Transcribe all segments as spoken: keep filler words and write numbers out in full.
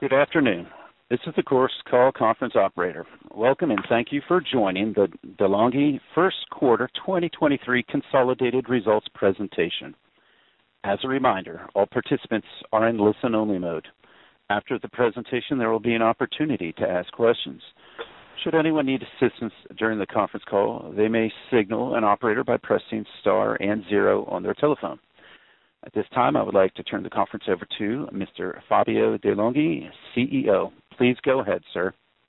Good afternoon. This is the Course Call Conference Operator. Welcome and thank you for joining the De'Longhi First Quarter twenty twenty-three Consolidated Results Presentation. As a reminder, all participants are in listen-only mode. After the presentation, there will be an opportunity to ask questions. Should anyone need assistance during the conference call, they may signal an operator by pressing star and zero on their telephone. At this time, I would like to turn the conference over to Mister Fabio De'Longhi, C E O. Please go ahead, sir.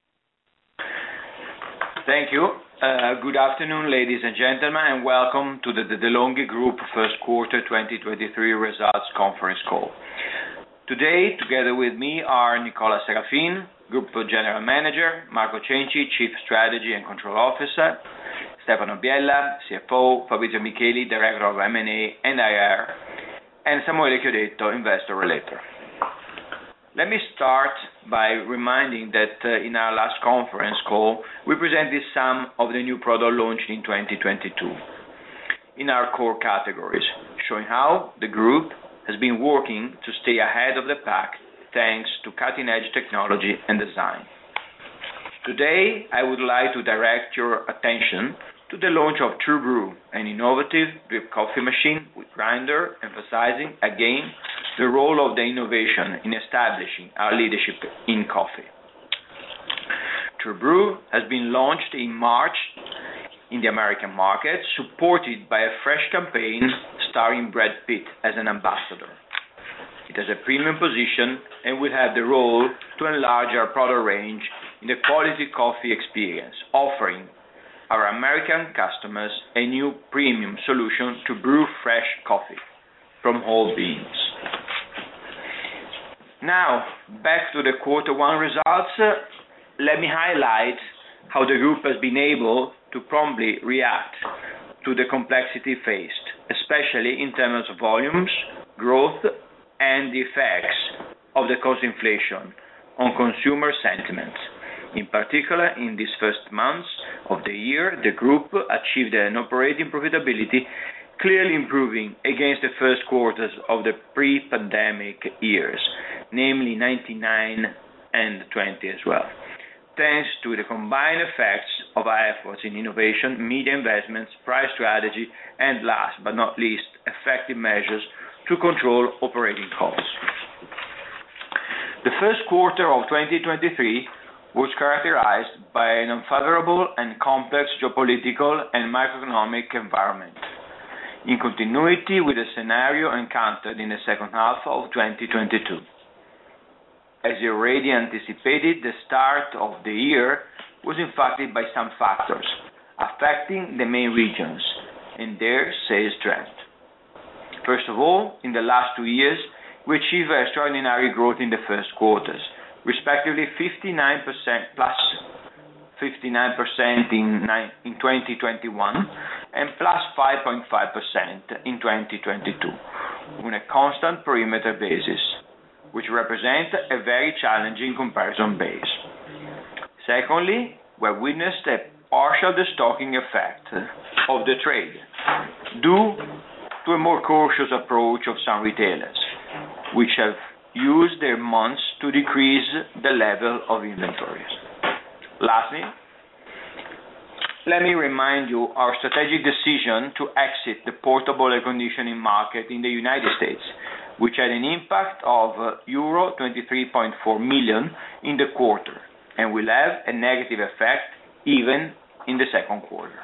Thank you. Uh, good afternoon, ladies and gentlemen, and welcome to the, the De'Longhi Group First Quarter twenty twenty-three Results Conference Call. Today, together with me are Nicola Serafin, Group General Manager, Marco Cenci, Chief Strategy and Control Officer, Stefano Biella, C F O, Fabrizio Micheli, Director of M and A and I R, and Samuele Chiodetto, Investor Relator. Let me start by reminding that uh, in our last conference call, we presented some of the new product launched in twenty twenty-two in our core categories, showing how the group has been working to stay ahead of the pack thanks to cutting-edge technology and design. Today, I would like to direct your attention to the launch of TrueBrew, an innovative drip coffee machine with grinder, emphasizing again the role of the innovation in establishing our leadership in coffee. TrueBrew has been launched in March in the American market, supported by a fresh campaign starring Brad Pitt as an ambassador. It has a premium position and will have the role to enlarge our product range in the quality coffee experience, offering our American customers a new premium solution to brew fresh coffee from whole beans. Now, back to the quarter one results, let me highlight how the group has been able to promptly react to the complexity faced, especially in terms of volumes, growth, and the effects of the cost inflation on consumer sentiment. In particular, in these first months of the year, the group achieved an operating profitability clearly improving against the first quarters of the pre-pandemic years, namely ninety-nine and twenty as well, thanks to the combined effects of our efforts in innovation, media investments, price strategy, and last but not least, effective measures to control operating costs. The first quarter of twenty twenty-three was characterized by an unfavorable and complex geopolitical and macroeconomic environment, in continuity with the scenario encountered in the second half of twenty twenty-two. As you already anticipated, the start of the year was impacted by some factors affecting the main regions and their sales trend. First of all, in the last two years, we achieved extraordinary growth in the first quarters, respectively fifty-nine percent plus fifty-nine percent in, in twenty twenty-one and plus five point five percent in twenty twenty-two on a constant perimeter basis, which represents a very challenging comparison base. Secondly, we witnessed a partial destocking effect of the trade due to a more cautious approach of some retailers, which have used their months to decrease the level of inventories. Lastly, let me remind you our strategic decision to exit the portable air conditioning market in the United States, which had an impact of euro twenty-three point four million in the quarter and will have a negative effect even in the second quarter.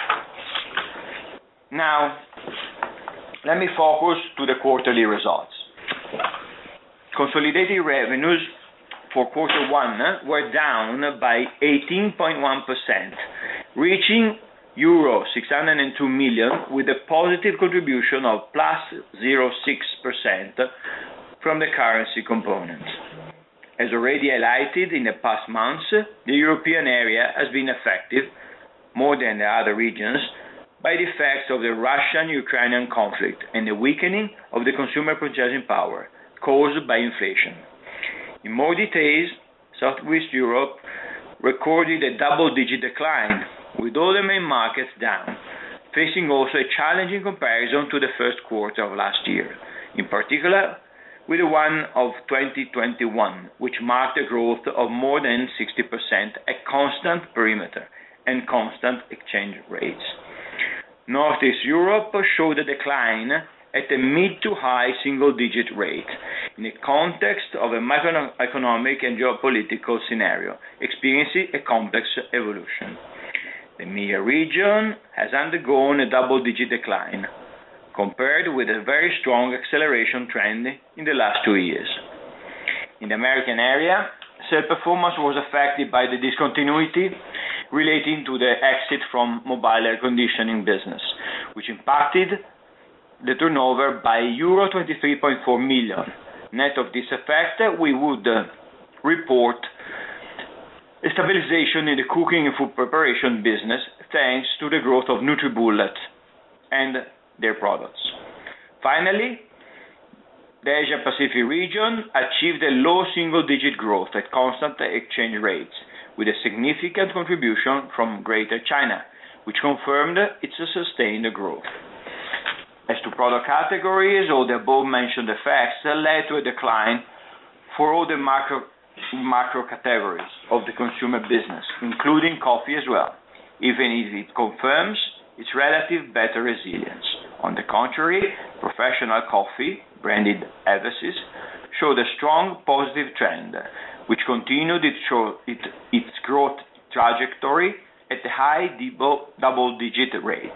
Now, let me focus to the quarterly results. Consolidated revenues for quarter one were down by eighteen point one percent, reaching euro six hundred two million with a positive contribution of plus zero point six percent from the currency component. As already highlighted in the past months, the European area has been affected, more than the other regions, by the effects of the Russian-Ukrainian conflict and the weakening of the consumer purchasing power caused by inflation. In more details, Southwest Europe recorded a double-digit decline, with all the main markets down, facing also a challenging comparison to the first quarter of last year. In particular, with the one of twenty twenty-one, which marked a growth of more than sixty percent at constant perimeter and constant exchange rates. Northeast Europe showed a decline at a mid to high single-digit rate in a context of a macroeconomic and geopolitical scenario experiencing a complex evolution. The E M E A region has undergone a double-digit decline, compared with a very strong acceleration trend in the last two years. In the American area, sales performance was affected by the discontinuity relating to the exit from mobile air conditioning business, which impacted the turnover by euro twenty-three point four million. Net of this effect, we would uh, report a stabilization in the cooking and food preparation business thanks to the growth of NutriBullet and their products. Finally, the Asia Pacific region achieved a low single-digit growth at constant exchange rates, with a significant contribution from Greater China, which confirmed its sustained growth. As to product categories, all the above-mentioned effects led to a decline for all the macro, macro categories of the consumer business, including coffee as well, even if it confirms its relative better resilience. On the contrary, professional coffee, branded Eversys, showed a strong positive trend, which continued its, show, it, its growth trajectory at a high double-digit rate.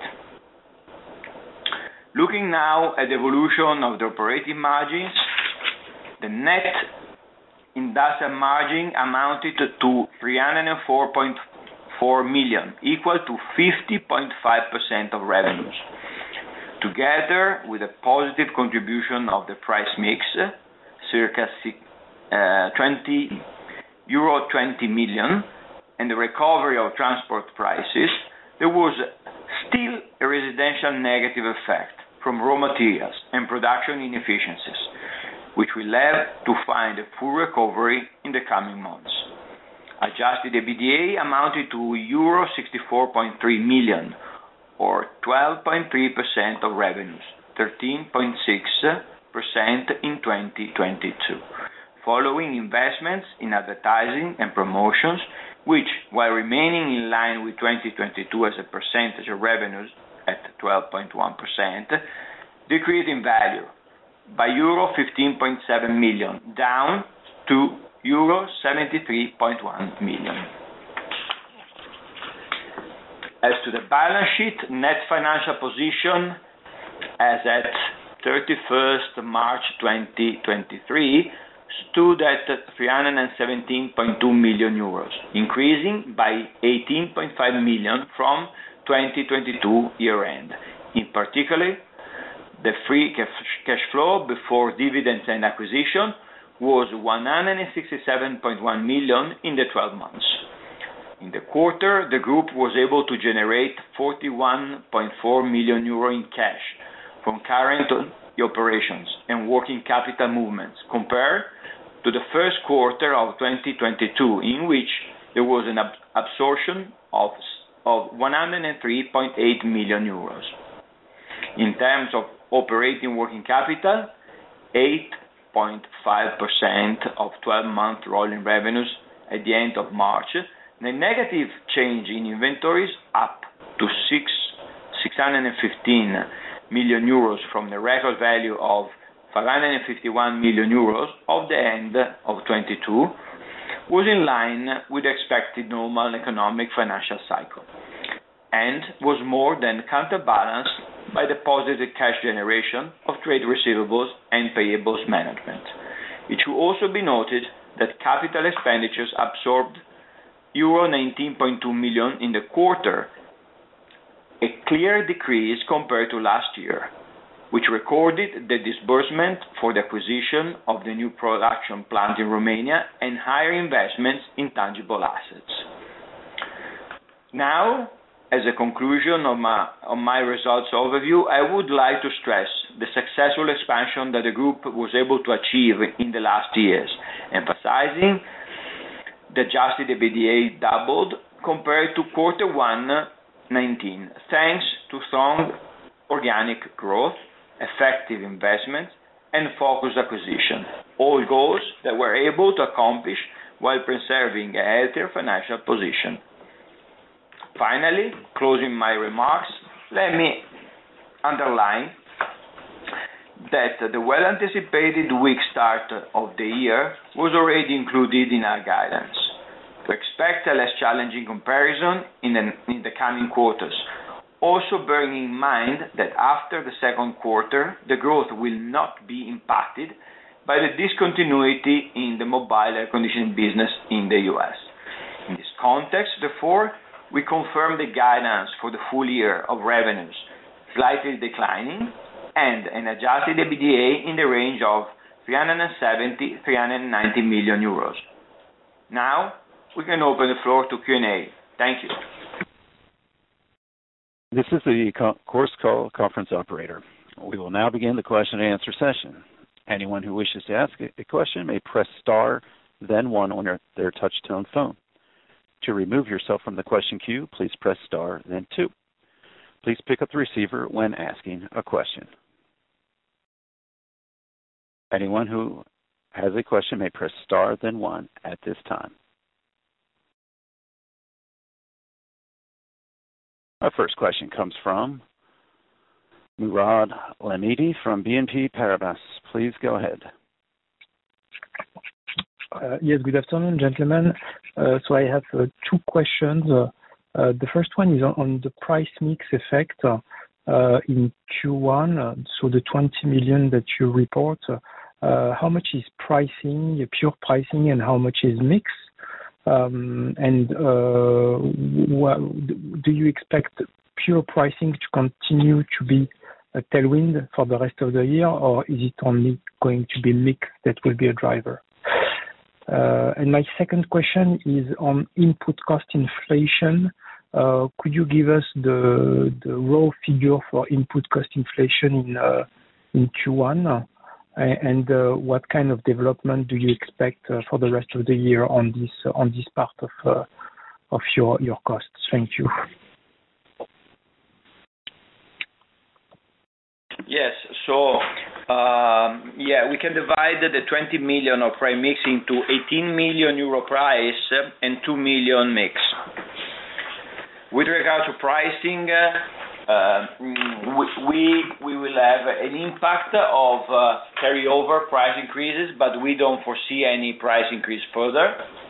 Looking now at the evolution of the operating margins, the net industrial margin amounted to three hundred four point four million, equal to fifty point five percent of revenues. Together with a positive contribution of the price mix, circa uh, twenty euro twenty million, and the recovery of transport prices, there was still a residential negative effect from raw materials and production inefficiencies, which will have to find a full recovery in the coming months. Adjusted EBITDA amounted to euro sixty-four point three million, or twelve point three percent of revenues, thirteen point six percent in twenty twenty-two, following investments in advertising and promotions, which, while remaining in line with twenty twenty-two as a percentage of revenues at twelve point one percent, decreased in value by euro fifteen point seven million, down to euro seventy-three point one million. As to the balance sheet, net financial position as at thirty-first March twenty twenty-three stood at three hundred seventeen point two million euros, increasing by eighteen point five million from twenty twenty-two year-end. In particular, the free cash flow before dividends and acquisition was one hundred sixty-seven point one million in the twelve months. In the quarter, the group was able to generate forty-one point four million euro in cash from current operations and working capital movements, compared to the first quarter of twenty twenty-two, in which there was an ab- absorption of, of one hundred three point eight million euros. In terms of operating working capital, eight point five percent of twelve-month rolling revenues at the end of March, the negative change in inventories up to six, six hundred fifteen million euros from the record value of five hundred fifty-one million euros of the end of twenty-two was in line with the expected normal economic financial cycle, and was more than counterbalanced by the positive cash generation of trade receivables and payables management. It should also be noted that capital expenditures absorbed euro nineteen point two million in the quarter, a clear decrease compared to last year, which recorded the disbursement for the acquisition of the new production plant in Romania and higher investments in tangible assets. Now, as a conclusion of my, of my results overview, I would like to stress the successful expansion that the group was able to achieve in the last years, emphasizing the adjusted EBITDA doubled compared to quarter one nineteen, thanks to strong organic growth, effective investments, and focused acquisition, all goals that we're able to accomplish while preserving a healthier financial position. Finally, closing my remarks, let me underline that the well-anticipated weak start of the year was already included in our guidance. We expect a less challenging comparison in the, in the coming quarters, also bearing in mind that after the second quarter, the growth will not be impacted by the discontinuity in the mobile air conditioning business in the U S. In this context, therefore, we confirm the guidance for the full year of revenues slightly declining and an adjusted EBITDA in the range of three hundred seventy to three hundred ninety million euros. Now, we can open the floor to Q and A. Thank you. This is the Chorus Call conference operator. We will now begin the question and answer session. Anyone who wishes to ask a question may press star, then one on their, their touch-tone phone. To remove yourself from the question queue, please press star, then two. Please pick up the receiver when asking a question. Anyone who has a question may press star, then one at this time. Our first question comes from Mourad Lahmidi from B N P Paribas. Please go ahead. Uh, yes, good afternoon, gentlemen. Uh, so I have uh, two questions. Uh, uh, the first one is on, on the price mix effect uh, uh, in Q one. Uh, so the twenty million that you report, uh, how much is pricing, pure pricing, and how much is mix? Um, and uh, wh- do you expect pure pricing to continue to be a tailwind for the rest of the year, or is it only going to be mix that will be a driver? Uh, and my second question is on input cost inflation. Uh, could you give us the the raw figure for input cost inflation in uh, in Q one? And uh, what kind of development do you expect uh, for the rest of the year on this uh, on this part of uh, of your your costs? Thank you. Yes. So um, yeah, we can divide the twenty million of price mix into eighteen million euro price and two million mix. With regard to pricing. Uh, Uh, we we will have an impact of uh, carryover price increases, but we don't foresee any price increase further.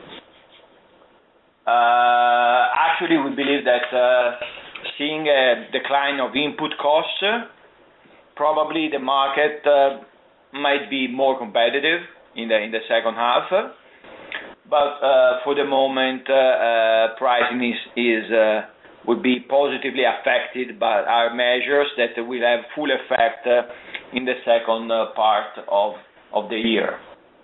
Uh, actually, we believe that uh, seeing a decline of input costs, probably the market uh, might be more competitive in the in the second half. But uh, for the moment, uh, uh, pricing is is uh, would be positively affected by our measures that will have full effect uh, in the second uh, part of of the year.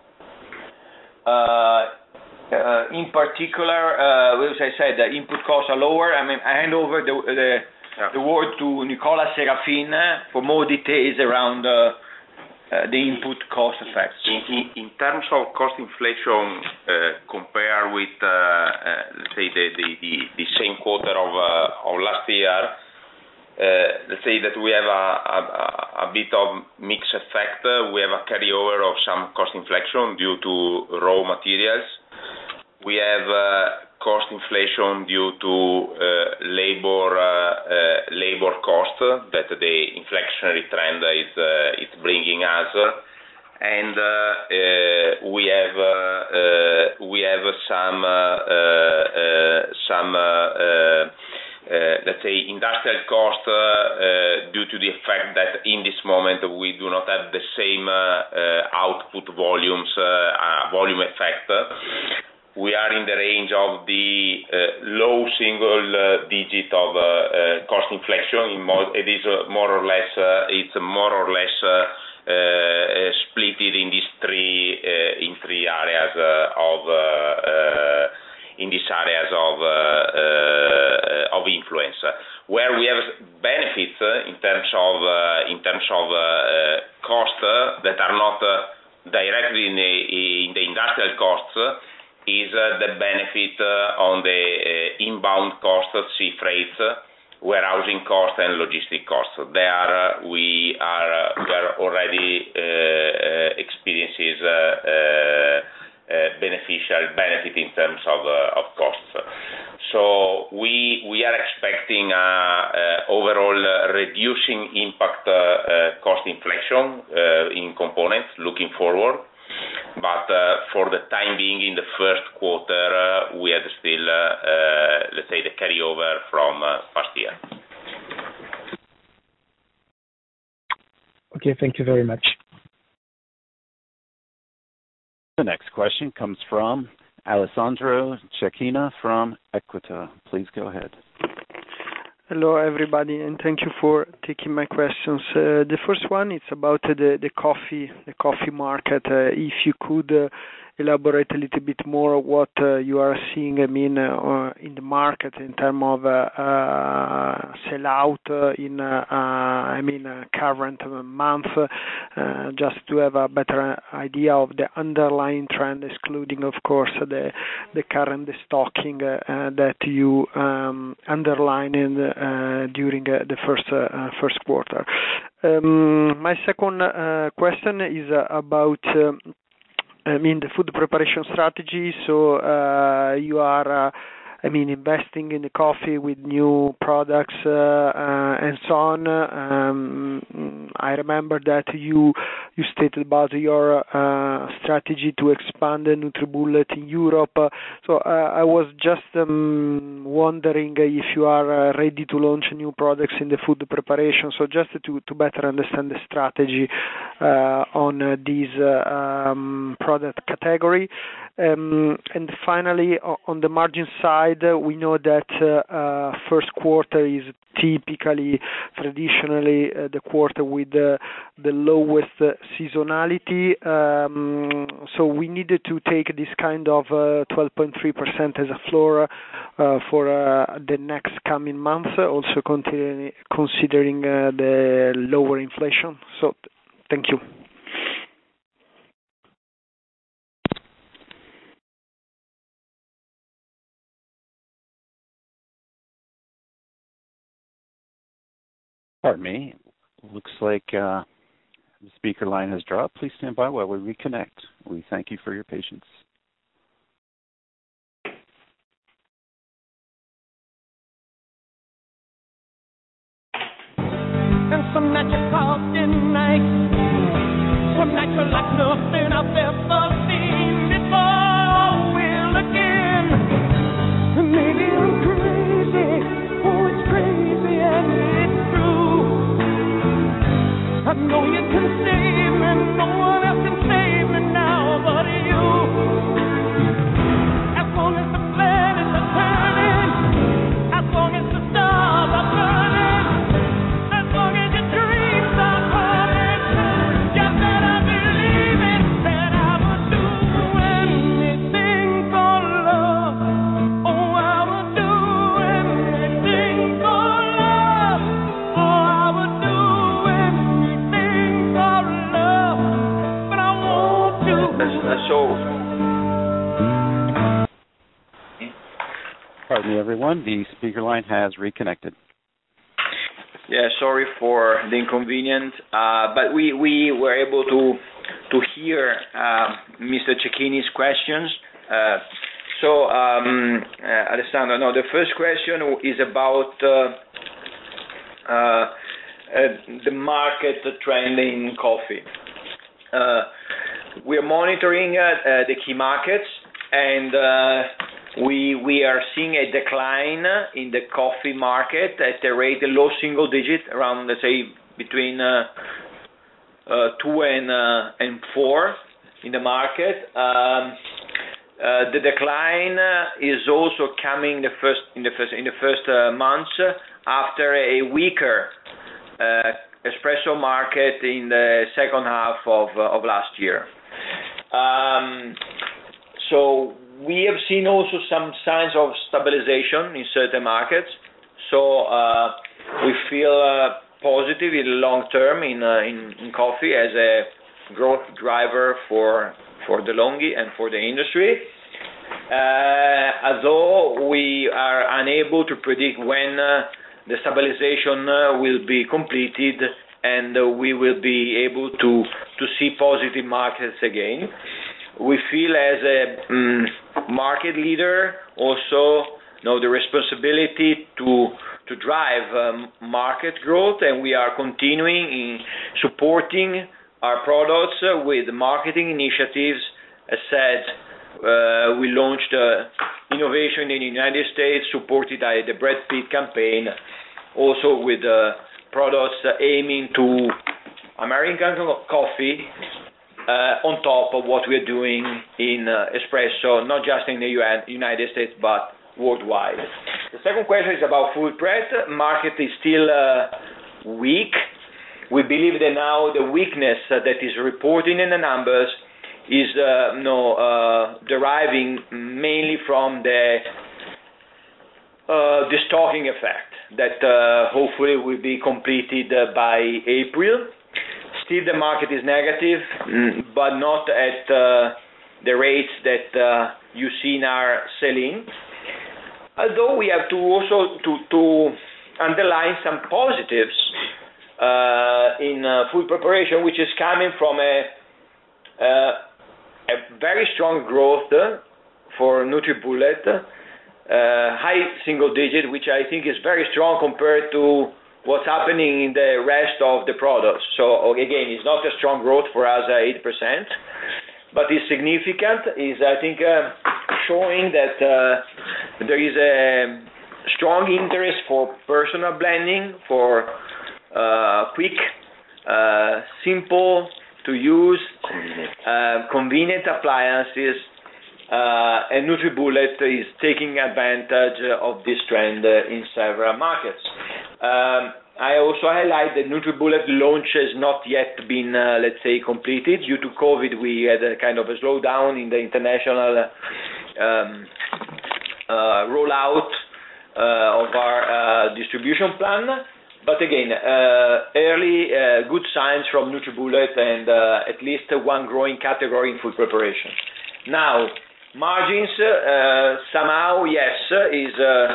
Uh, uh, in particular, uh, as I said, the input costs are lower. I mean, I hand over the the, yeah. the word to Nicola Serafin for more details around uh, uh, the input cost effects. In, in, in terms of cost inflation, uh, compared with uh, uh, let's say the, the, the, the same quarter of uh, of last year, uh, let's say that we have a, a, a bit of mix effect. Uh, we have a carryover of some cost inflation due to raw materials. We have uh, cost inflation due to uh, labor uh, uh, labor cost that the inflationary trend is uh, is bringing us, and uh, uh, we have uh, uh, we have some uh, uh, some uh, uh, uh, let's say industrial cost uh, uh, due to the fact that in this moment we do not have the same uh, uh, output volumes, uh, uh, volume effect. We are in the range of the uh, low single uh, digit of uh, uh, cost inflation. In mo- it is uh, more or less uh, it's more or less uh, uh, split in these three uh, in three areas uh, of uh, uh, in these areas of uh, uh, of influence. Where we have benefits uh, in terms of uh, in terms of uh, uh, cost uh, that are not uh, directly in the, in the industrial costs. Uh, is uh, the benefit uh, on the uh, inbound cost, sea freights, uh, warehousing costs and logistic costs. So there uh, we are uh, we are already uh, experiences uh, uh, uh, beneficial benefit in terms of uh, of costs. So we we are expecting uh, uh, overall uh, reducing impact uh, uh, cost inflation uh, in components looking forward. But uh, for the time being, in the first quarter, uh, we had still, uh, uh, let's say, the carryover from uh, past year. Okay, thank you very much. The next question comes from Alessandro Cecchina from Equita. Please go ahead. Hello, everybody, and thank you for taking my questions. Uh, the first one is about uh, the the coffee the coffee market. Uh, if you could uh, elaborate a little bit more what uh, you are seeing, I mean, uh, in the market in terms of uh, uh, sell out uh, in, uh, uh, I mean, uh, current month, uh, just to have a better idea of the underlying trend, excluding, of course, the the current stocking uh, uh, that you um, underline in uh, during uh, the first uh, first quarter. Um, my second uh, question is uh, about. Uh, I mean, the food preparation strategy. So uh, you are, uh, I mean, investing in the coffee with new products uh, uh, and so on. Um, I remember that you you stated about your uh, strategy to expand the NutriBullet in Europe. Uh, so uh, I was just um, wondering if you are uh, ready to launch new products in the food preparation. So just to, to better understand the strategy uh, on uh, this uh, um, product category. Um, and finally, on the margin side, uh, we know that uh, uh, first quarter is typically, traditionally, uh, the quarter with uh, the lowest uh, seasonality. Um, so we needed to take this kind of uh, twelve point three percent as a floor uh, for uh, the next coming months, also considering, considering uh, the lower inflation. So th- thank you. Pardon me. Looks like uh, the speaker line has dropped. Please stand by while we reconnect. We thank you for your patience. And some nights you're caught in night. Some nights you're like nothing I've ever seen before. Will again. Maybe I'm crazy. Oh, it's crazy and it's true. I know you can save me, no one else can save me now but you. As long as the planets are turning, as long as the stars are burning, as long as your dreams are coming true, you better believe it, that I would do anything for love. Oh, I would do anything for love. Oh, I would do anything for love, but I won't do. So, Pardon me, everyone. The speaker line has reconnected. yeah, sorry for the inconvenience, uh, but we, we were able to to hear uh, Mister Cecchini's questions. Uh, so, um, uh, Alessandro, no, the first question is about uh, uh, uh, the market trend in coffee. Uh, we are monitoring uh, uh, the key markets, and uh, we we are seeing a decline in the coffee market at a rate, a low single digit, around, let's say, between uh, uh, two and uh, and four in the market. Um, uh, the decline uh, is also coming the first in the first in the first uh, months uh, after a weaker uh, espresso market in the second half of uh, of last year. Um, so we have seen also some signs of stabilization in certain markets. So uh, we feel uh, positive in the long term in, uh, in in coffee as a growth driver for for De'Longhi and for the industry. Uh, although we are unable to predict when uh, the stabilization uh, will be completed, and uh, we will be able to to see positive markets again. We feel as a um, market leader also know the responsibility to to drive um, market growth, and we are continuing in supporting our products uh, with marketing initiatives. As said, uh, we launched uh, innovation in the United States, supported by the Brad Pitt campaign, also with uh, products uh, aiming to American coffee, uh, on top of what we're doing in uh, espresso, not just in the United States, but worldwide. The second question is about full press. Market is still uh, weak. We believe that now the weakness uh, that is reported in the numbers is uh, no, uh, deriving mainly from the uh, the stocking effect that uh, hopefully will be completed uh, by April. Still, the market is negative, mm, but not at uh, the rates that uh, you see in our selling. Although we have to also to, to underline some positives uh, in uh, food preparation, which is coming from a, uh, a very strong growth uh, for NutriBullet, uh, high single digit, which I think is very strong compared to what's happening in the rest of the products. So again, it's not a strong growth for us, uh, eight percent, but it's significant. Is I think uh, showing that uh, there is a strong interest for personal blending, for uh, quick, uh, simple to use, uh, convenient appliances, uh, and NutriBullet is taking advantage of this trend uh, in several markets. Um, I also highlight that NutriBullet launch has not yet been, uh, let's say, completed. Due to COVID, we had a kind of a slowdown in the international um, uh, rollout uh, of our uh, distribution plan. But again, uh, early uh, good signs from NutriBullet and uh, at least one growing category in food preparation. Now, margins, uh, somehow, yes, is... Uh,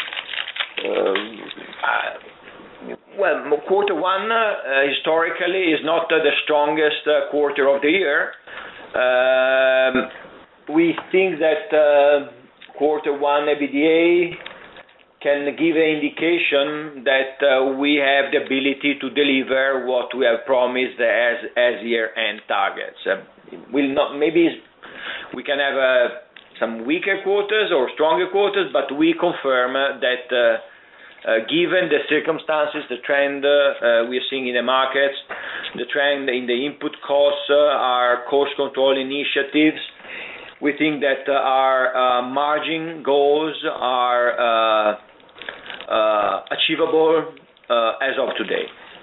uh, well, quarter one uh, historically is not uh, the strongest uh, quarter of the year. Um, we think that uh, quarter one E B D A can give an indication that uh, we have the ability to deliver what we have promised as as year-end targets. Uh, will not maybe we can have uh, some weaker quarters or stronger quarters, but we confirm uh, that. Uh, Uh, given the circumstances, the trend uh, uh, we are seeing in the markets, the trend in the input costs, uh, our cost control initiatives, we think that uh, our uh, margin goals are uh, uh, achievable uh, as of today.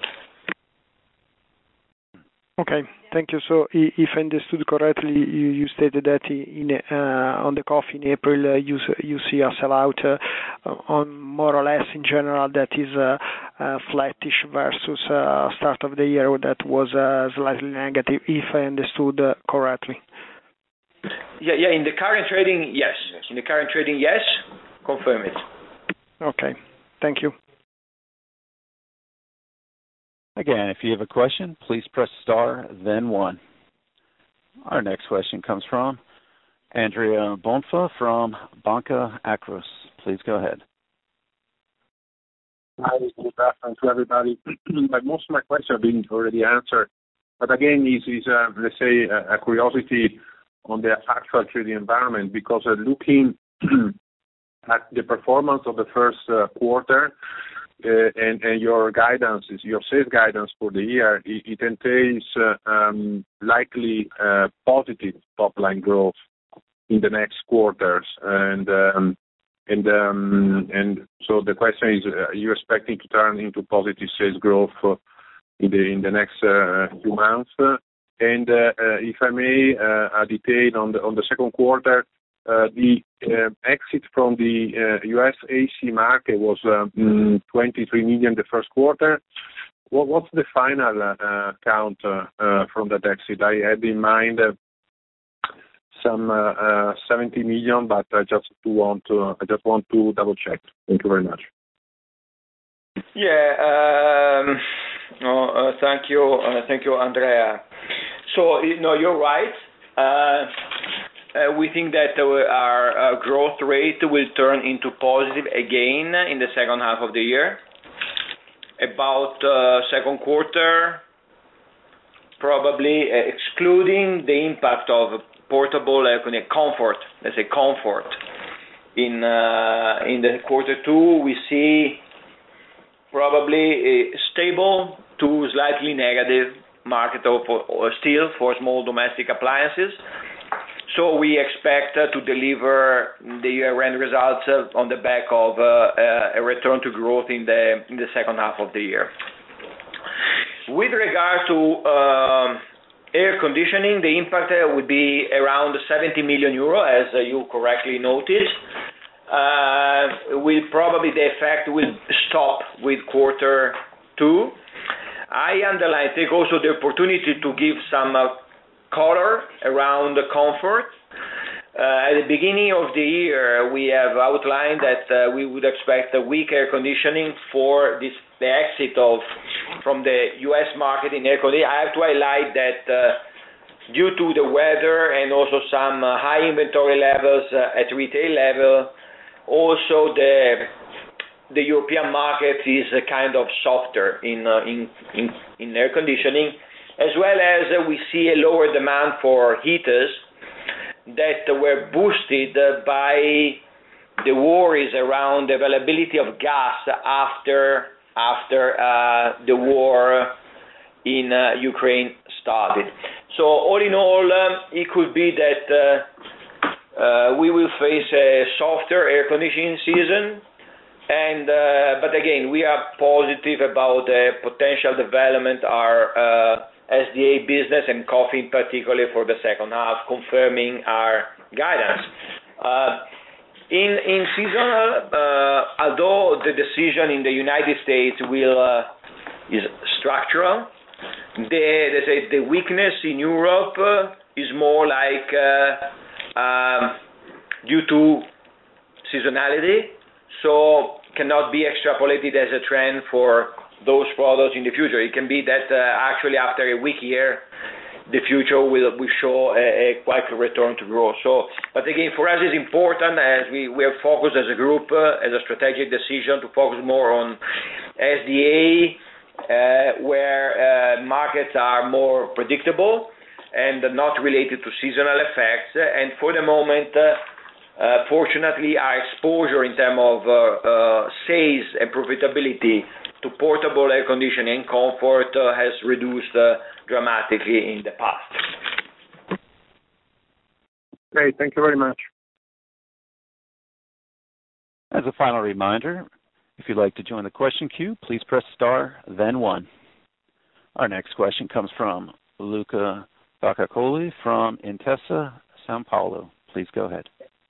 Okay, thank you. So if I understood correctly, you, you stated that in uh, on the coffee in April, uh, you you see a sellout uh, on more or less in general that is uh, uh, flattish versus uh, start of the year that was uh, slightly negative, if I understood uh, correctly. Yeah, yeah. In the current trading, yes. In the current trading, yes. Confirm it. Okay, thank you. Again, if you have a question, please press star, then one. Our next question comes from Andrea Bonfa from Banca Akros. Please go ahead. Hi, good afternoon to everybody. But most of my questions have been already answered. But again, is is uh, let's say a, a curiosity on the actual trading environment, because uh, looking at the performance of the first uh, quarter. Uh, and, and your guidance, your sales guidance for the year, it, it entails uh, um, likely uh, positive top-line growth in the next quarters, and um, and um, and so the question is: are you expecting to turn into positive sales growth uh, in the in the next uh, few months? And uh, uh, if I may, uh, a detail on the on the second quarter. Uh, the uh, exit from the uh, U S A C market was um, twenty-three million the first quarter. What, what's the final uh, count uh, uh, from that exit? I had in mind uh, some uh, uh, seventy million, but I just want to I just want to double check. Thank you very much. Yeah. Um, no, uh, thank you, uh, thank you, Andrea. So no, you're right. Uh, uh, we think that uh, our uh, growth rate will turn into positive again in the second half of the year. About uh, second quarter, probably uh, excluding the impact of portable air conditioning comfort, let's say comfort. In uh, in the quarter two, we see probably a stable to slightly negative market of or still for small domestic appliances. So we expect uh, to deliver the year-end results uh, on the back of uh, uh, a return to growth in the in the second half of the year. With regard to uh, air conditioning, the impact uh, would be around seventy million euro, as uh, you correctly noted. Uh, will probably the effect will stop with quarter two. I underline, take also the opportunity to give some uh, color around the comfort. Uh, at the beginning of the year, we have outlined that uh, we would expect a weak air conditioning for this, the exit of from the U S market in air conditioning. I have to highlight that uh, due to the weather and also some uh, high inventory levels uh, at retail level, also the the European market is uh, kind of softer in, uh, in in in air conditioning, as well as uh, we see a lower demand for heaters that were boosted uh, by the worries around the availability of gas after after uh, the war in uh, Ukraine started. So all in all, um, it could be that uh, uh, we will face a softer air conditioning season. And uh, but again, we are positive about the potential development our uh, S D A business and coffee in particular for the second half, confirming our guidance. Uh, in in seasonal, uh, although the decision in the United States will uh, is structural, the let's say the weakness in Europe uh, is more like uh, um, due to seasonality. So cannot be extrapolated as a trend for those products in the future. It can be that uh, actually after a weak year, the future will, will show a, a quite a return to growth. So, but again, for us it's important as we, we are focused as a group, uh, as a strategic decision to focus more on S D A, uh, where uh, markets are more predictable and not related to seasonal effects. And for the moment, uh, Uh, fortunately, our exposure in terms of uh, uh, sales and profitability to portable air conditioning and comfort uh, has reduced uh, dramatically in the past. Great, thank you very much. As a final reminder, if you'd like to join the question queue, please press star, then one. Our next question comes from Luca Baccacoli from Intesa Sanpaolo. Please go ahead.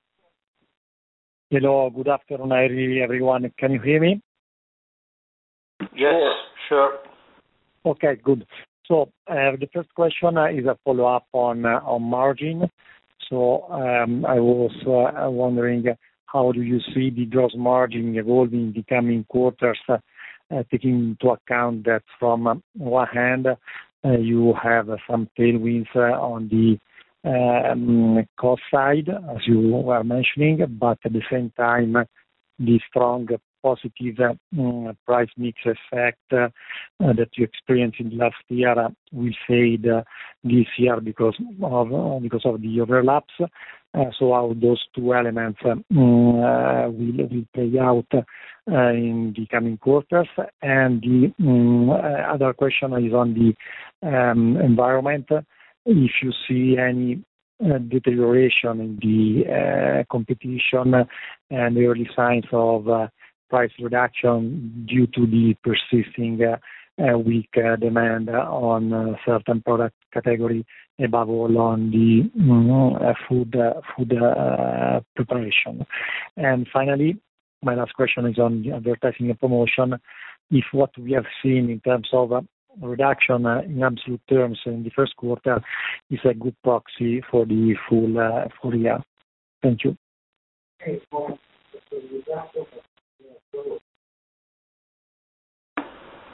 Hello, good afternoon, everyone. Can you hear me? Yes, sure. Okay, good. So uh, the first question uh, is a follow-up on uh, on margin. So um, I was uh, wondering how do you see the gross margin evolving in the coming quarters, uh, uh, taking into account that from uh, one hand uh, you have uh, some tailwinds uh, on the Um, cost side, as you were mentioning, but at the same time, the strong positive um, price mix effect uh, that you experienced in last year uh, will fade uh, this year because of uh, because of the overlaps. Uh, so how those two elements uh, uh, will will play out uh, in the coming quarters. And the um, other question is on the um, environment. If you see any uh, deterioration in the uh, competition and early signs of uh, price reduction due to the persisting uh, uh, weak uh, demand on uh, certain product category, above all on the um, uh, food uh, food uh, preparation. And finally, my last question is on the advertising and promotion. If what we have seen in terms of uh, reduction uh, in absolute terms in the first quarter is a good proxy for the full uh, full year. Thank you.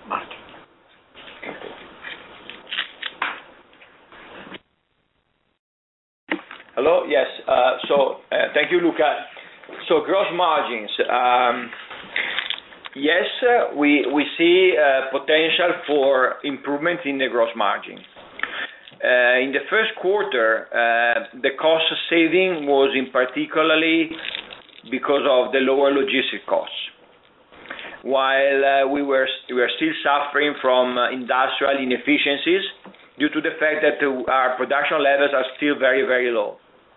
Hello? Yes. Uh, so, uh, thank you, Luca. So, gross margins. Um, yes, uh, we we see uh, potential for improvement in the gross margin. Uh, in the first quarter, uh, the cost saving was in particularly because of the lower logistic costs, while uh, we were we were still suffering from uh, industrial inefficiencies due to the fact that uh, our production levels are still very, very low.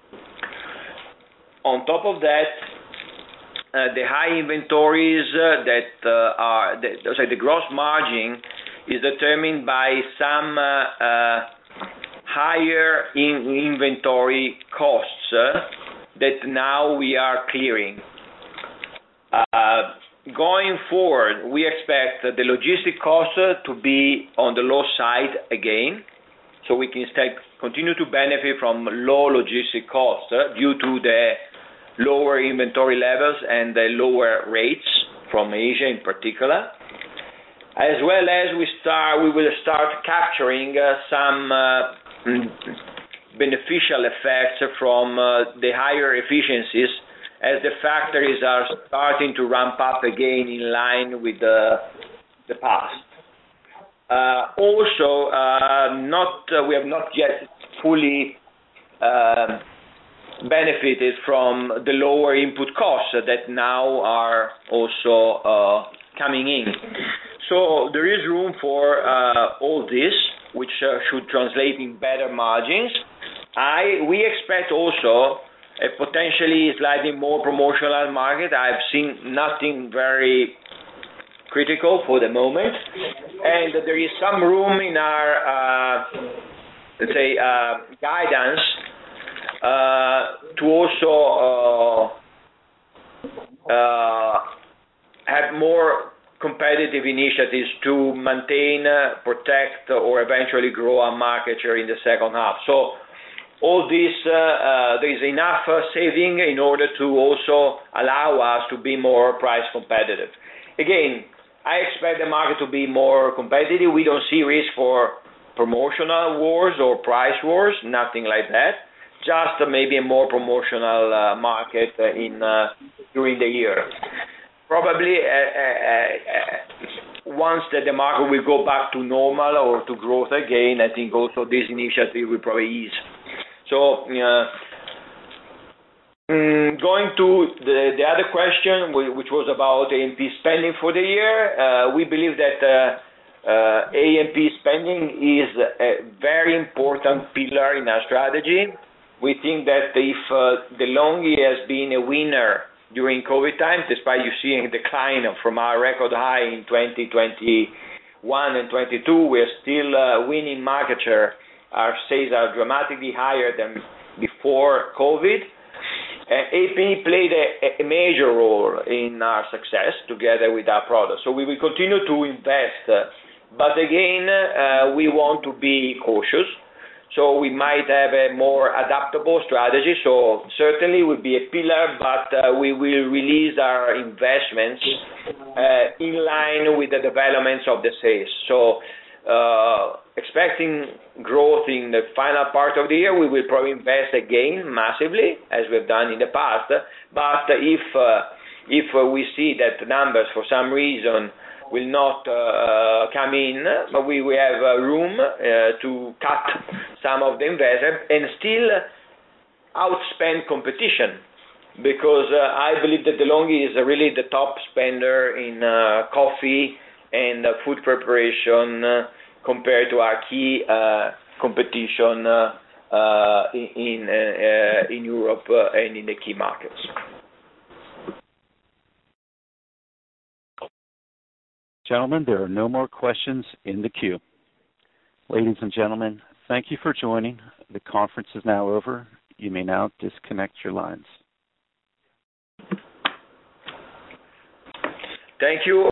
On top of that, uh, the high inventories uh, that uh, are, the, sorry, the gross margin is determined by some uh, uh, higher in inventory costs uh, that now we are clearing. Uh, going forward, we expect the logistic costs uh, to be on the low side again, so we can instead continue to benefit from low logistic costs uh, due to the lower inventory levels and the lower rates from Asia in particular, as well as we start, we will start capturing uh, some uh, beneficial effects from uh, the higher efficiencies as the factories are starting to ramp up again in line with the, the past. Uh, also, uh, not uh, we have not yet fully uh, benefited from the lower input costs that now are also uh, coming in. So there is room for uh, all this, which uh, should translate in better margins. I we expect also a potentially slightly more promotional market. I've seen nothing very critical for the moment, and there is some room in our uh, let's say uh, guidance uh, to also uh, uh, have more competitive initiatives to maintain, uh, protect, or eventually grow our market share in the second half. So all this, uh, uh, there is enough uh, saving in order to also allow us to be more price competitive. Again, I expect the market to be more competitive. We don't see risk for promotional wars or price wars, nothing like that. Just uh, maybe a more promotional uh, market uh, in uh, during the year. Probably uh, uh, uh, once that the market will go back to normal or to growth again, I think also this initiative will probably ease. So, uh, mm, going to the, the other question, which was about A and P spending for the year, uh, we believe that uh, uh, A and P spending is a very important pillar in our strategy. We think that if uh, De'Longhi has been a winner during COVID times, despite you seeing a decline from our record high in twenty twenty-one and twenty-two, we are still uh, winning market share. Our sales are dramatically higher than before COVID. Uh, A P played a, a major role in our success together with our products. So we will continue to invest, uh, but again, uh, we want to be cautious. So we might have a more adaptable strategy. So certainly will be a pillar, but uh, we will release our investments uh, in line with the developments of the sales. So uh, expecting growth in the final part of the year, we will probably invest again massively, as we've done in the past. But if uh, if uh, we see that the numbers for some reason will not uh, come in, but we, we have uh, room uh, to cut some of the investment and still outspend competition, because uh, I believe that De'Longhi is uh, really the top spender in uh, coffee and uh, food preparation uh, compared to our key uh, competition uh, uh, in uh, in Europe uh, and in the key markets. Gentlemen, there are no more questions in the queue. Ladies and gentlemen, thank you for joining. The conference is now over. You may now disconnect your lines. Thank you.